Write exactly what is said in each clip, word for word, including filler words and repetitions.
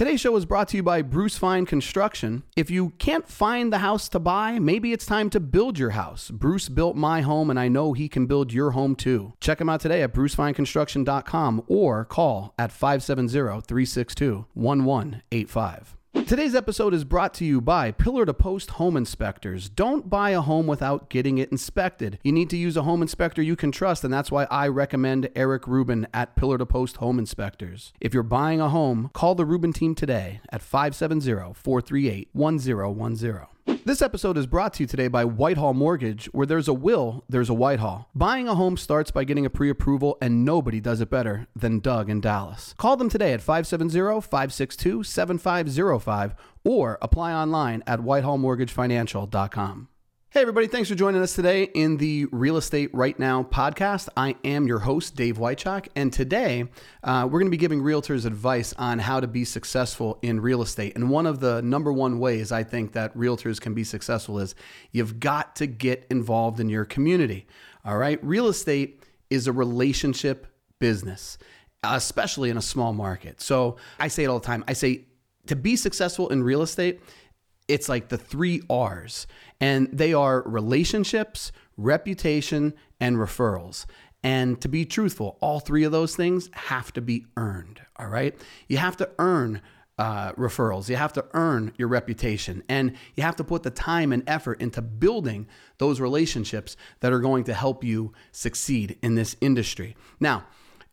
Today's show is brought to you by Bruce Fine Construction. If you can't find the house to buy, maybe it's time to build your house. Bruce built my home, and I know he can build your home too. Check him out today at bruce fine construction dot com or call at five seven zero, three six two, one one eight five. Today's episode is brought to you by Pillar to Post Home Inspectors. Don't buy a home without getting it inspected. You need to use a home inspector you can trust, and that's why I recommend Eric Rubin at Pillar to Post Home Inspectors. If you're buying a home, call the Rubin team today at five seven zero, four three eight, one zero one zero. This episode is brought to you today by Whitehall Mortgage. Where there's a will, there's a Whitehall. Buying a home starts by getting a pre-approval, and nobody does it better than Doug in Dallas. Call them today at five seven zero, five six two, seven five zero five or apply online at whitehall mortgage financial dot com. Hey everybody, thanks for joining us today in the Real Estate Right Now podcast. I am your host, Dave Wychak, and today uh, we're going to be giving realtors advice on how to be successful in real estate. And one of the number one ways I think that realtors can be successful is you've got to get involved in your community. All right, real estate is a relationship business, especially in a small market. So I say it all the time. I say to be successful in real estate, it's like the three R's, and they are relationships, reputation, and referrals. And to be truthful, all three of those things have to be earned, all right? You have to earn uh, referrals. You have to earn your reputation, and you have to put the time and effort into building those relationships that are going to help you succeed in this industry. Now,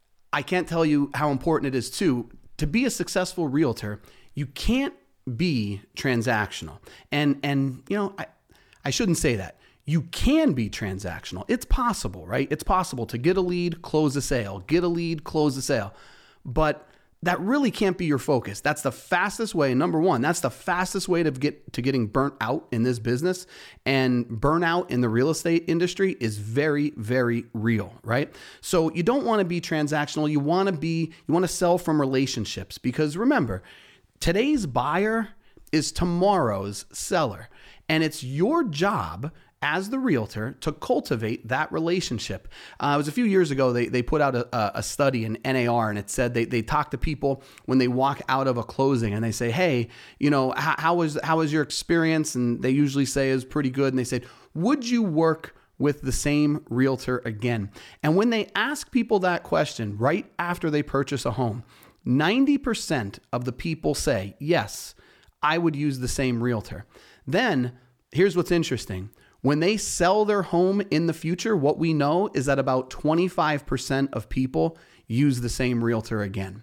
I can't tell you how important it is too, to be a successful realtor. You can't be transactional. And, and you know, I, I shouldn't say that. You can be transactional. It's possible, right? It's possible to get a lead, close a sale, get a lead, close a sale. But that really can't be your focus. That's the fastest way. Number one, that's the fastest way to get to getting burnt out in this business. And burnout in the real estate industry is very, very real, right? So you don't want to be transactional. You want to be, you want to sell from relationships, because remember, today's buyer is tomorrow's seller, and it's your job as the realtor to cultivate that relationship. Uh, it was a few years ago, they they put out a, a study in N A R, and it said they they talk to people when they walk out of a closing, and they say, hey, you know, how, how was how was your experience? And they usually say is pretty good. And they said, would you work with the same realtor again? And when they ask people that question right after they purchase a home, ninety percent of the people say, yes, I would use the same realtor. Then here's what's interesting. When they sell their home in the future, what we know is that about twenty-five percent of people use the same realtor again.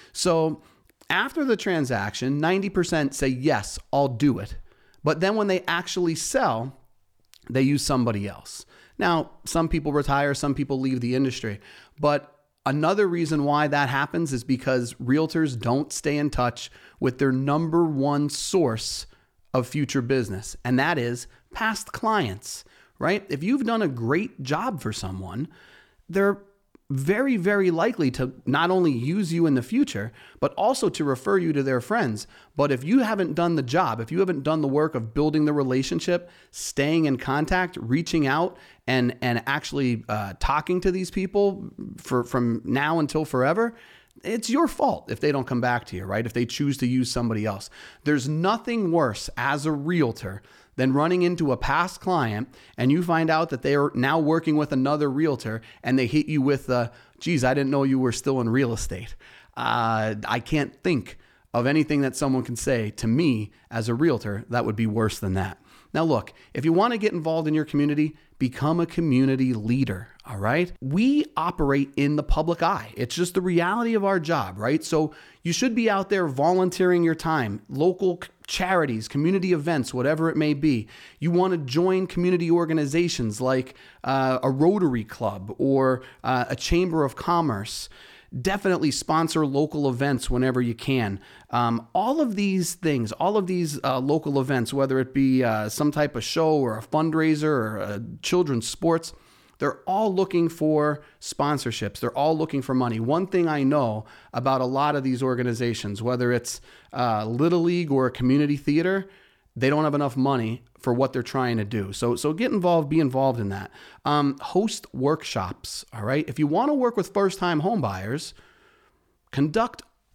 So after the transaction, ninety percent say, yes, I'll do it. But then when they actually sell, they use somebody else. Now, some people retire, some people leave the industry, but another reason why that happens is because realtors don't stay in touch with their number one source of future business, and that is past clients, right? If you've done a great job for someone, they're very, very likely to not only use you in the future, but also to refer you to their friends. But if you haven't done the job, if you haven't done the work of building the relationship, staying in contact, reaching out, and and actually uh, talking to these people for from now until forever, it's your fault if they don't come back to you, right? If they choose to use somebody else. There's nothing worse as a realtor than running into a past client and you find out that they are now working with another realtor and they hit you with the, geez, I didn't know you were still in real estate. Uh, I can't think of anything that someone can say to me as a realtor that would be worse than that. Now look, if you want to get involved in your community, become a community leader, all right? We operate in the public eye. It's just the reality of our job, right? So you should be out there volunteering your time, local charities, community events, whatever it may be. You want to join community organizations like uh, a Rotary Club or uh, a Chamber of Commerce. Definitely sponsor local events whenever you can. Um, all of these things, all of these uh, local events, whether it be uh, some type of show or a fundraiser or uh, children's sports, they're all looking for sponsorships. They're all looking for money. One thing I know about a lot of these organizations, whether it's uh, Little League or a community theater, they don't have enough money for what they're trying to do. So so get involved, be involved in that. Um, host workshops, all right? If you want to work with first-time home buyers, conduct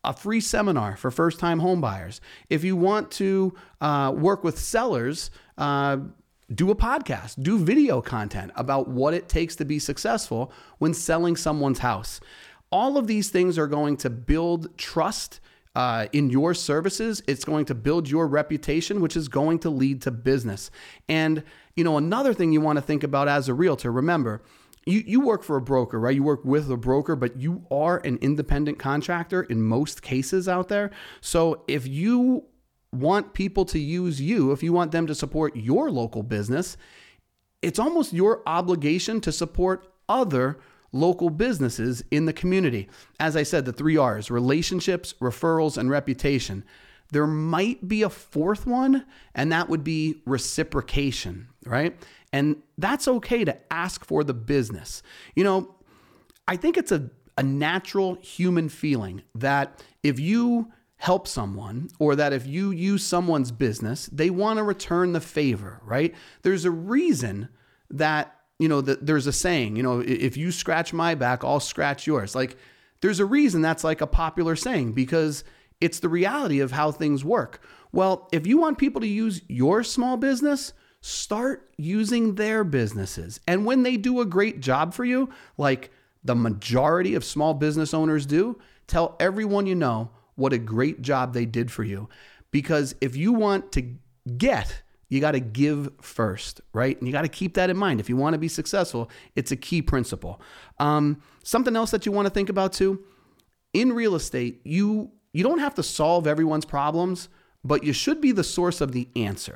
a free seminar for first-time home buyers. If you want to uh, work with sellers, uh, do a podcast, do video content about what it takes to be successful when selling someone's house. All of these things are going to build trust uh, in your services. It's going to build your reputation, which is going to lead to business. And, you know, another thing you want to think about as a realtor, remember, you, you work for a broker, right? You work with a broker, but you are an independent contractor in most cases out there. So if you want people to use you, if you want them to support your local business, it's almost your obligation to support other local businesses in the community. As I said, the three R's: relationships, referrals, and reputation. There might be a fourth one, and that would be reciprocation, right? And that's okay to ask for the business. You know, I think it's a, a natural human feeling that if you help someone, or that if you use someone's business, they want to return the favor, right? There's a reason that, you know, that there's a saying, you know, if you scratch my back, I'll scratch yours. Like, there's a reason that's like a popular saying, because it's the reality of how things work. Well, if you want people to use your small business, start using their businesses. And when they do a great job for you, like the majority of small business owners do, tell everyone you know what a great job they did for you. Because if you want to get, you got to give first, right? And you got to keep that in mind. If you want to be successful, it's a key principle. Um, something else that you want to think about too, in real estate, you, you don't have to solve everyone's problems, but you should be the source of the answer.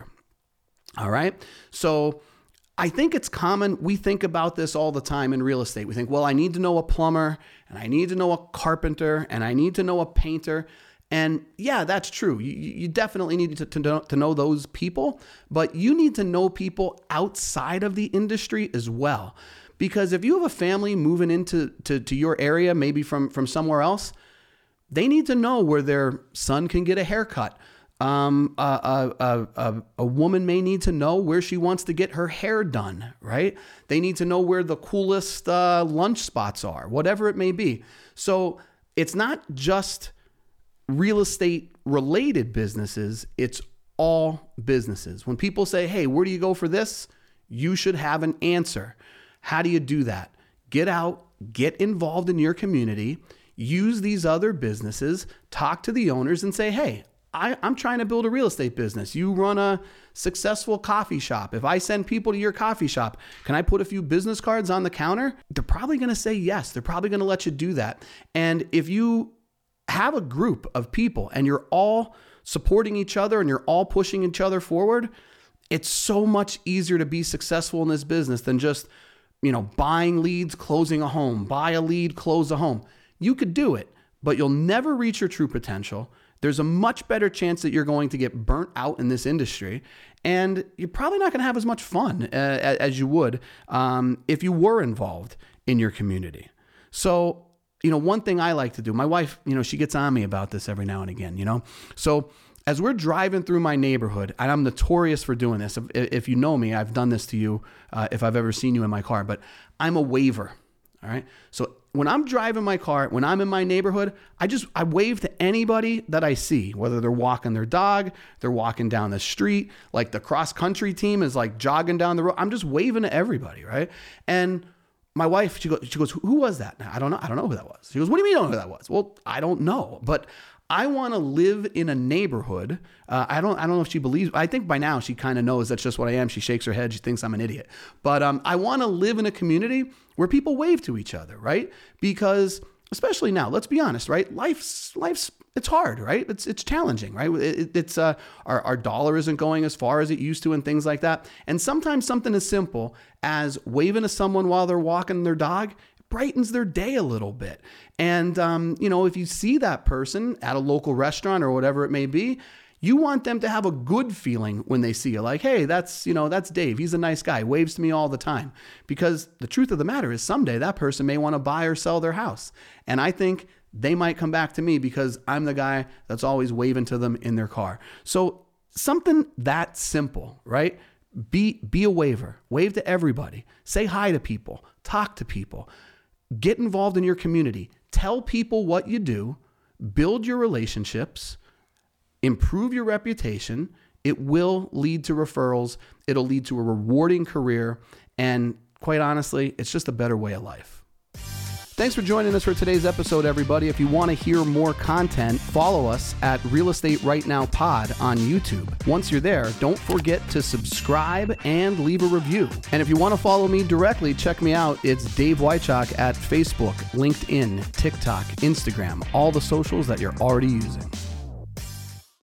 All right. So I think it's common. We think about this all the time in real estate. We think, well, I need to know a plumber, and I need to know a carpenter, and I need to know a painter. And yeah, that's true. You, you definitely need to, to, know, to know those people, but you need to know people outside of the industry as well. Because if you have a family moving into to, to your area, maybe from, from somewhere else, they need to know where their son can get a haircut. Um, a, a, a, a woman may need to know where she wants to get her hair done, right? They need to know where the coolest uh, lunch spots are, whatever it may be. So it's not just real estate related businesses, it's all businesses. When people say, hey, where do you go for this? You should have an answer. How do you do that? Get out, get involved in your community, use these other businesses, talk to the owners and say, hey, I, I'm trying to build a real estate business. You run a successful coffee shop. If I send people to your coffee shop, can I put a few business cards on the counter? They're probably going to say yes. They're probably going to let you do that. And if you have a group of people and you're all supporting each other and you're all pushing each other forward, it's so much easier to be successful in this business than just, you know, buying leads, closing a home, buy a lead, close a home. You could do it, but you'll never reach your true potential. There's a much better chance that you're going to get burnt out in this industry, and you're probably not going to have as much fun uh, as you would um, if you were involved in your community. So, you know, one thing I like to do, my wife, you know, she gets on me about this every now and again, you know, so as we're driving through my neighborhood, and I'm notorious for doing this. If, if you know me, I've done this to you uh, if I've ever seen you in my car, but I'm a waver. All right. So when I'm driving my car, when I'm in my neighborhood, I just, I wave to anybody that I see, whether they're walking their dog, they're walking down the street, like the cross country team is like jogging down the road. I'm just waving to everybody. Right. And my wife, she goes, she goes, who was that? I don't know. I don't know who that was. She goes, what do you mean you don't know who that was? Well, I don't know, but I want to live in a neighborhood. Uh, I don't, I don't know if she believes, I think by now she kind of knows that's just what I am. She shakes her head. She thinks I'm an idiot, but um, I want to live in a community where people wave to each other, right? Because especially now, let's be honest, right? Life's, life's, it's hard, right? It's, it's challenging, right? It, it's, uh, our, our dollar isn't going as far as it used to and things like that. And sometimes something as simple as waving to someone while they're walking their dog brightens their day a little bit. And, um, you know, if you see that person at a local restaurant or whatever it may be, you want them to have a good feeling when they see you. Like, hey, that's, you know, that's Dave. He's a nice guy. Waves to me all the time. Because the truth of the matter is someday that person may want to buy or sell their house. And I think they might come back to me because I'm the guy that's always waving to them in their car. So something that simple, right? Be, be a waver. Wave to everybody. Say hi to people. Talk to people. Get involved in your community. Tell people what you do. build your relationships, improve your reputation. It will lead to referrals. It'll lead to a rewarding career. And quite honestly, it's just a better way of life. Thanks for joining us for today's episode, everybody. If you want to hear more content, follow us at Real Estate Right Now Pod on YouTube. Once you're there, don't forget to subscribe and leave a review. And if you want to follow me directly, check me out. It's Dave Wychak at Facebook, LinkedIn, TikTok, Instagram, all the socials that you're already using.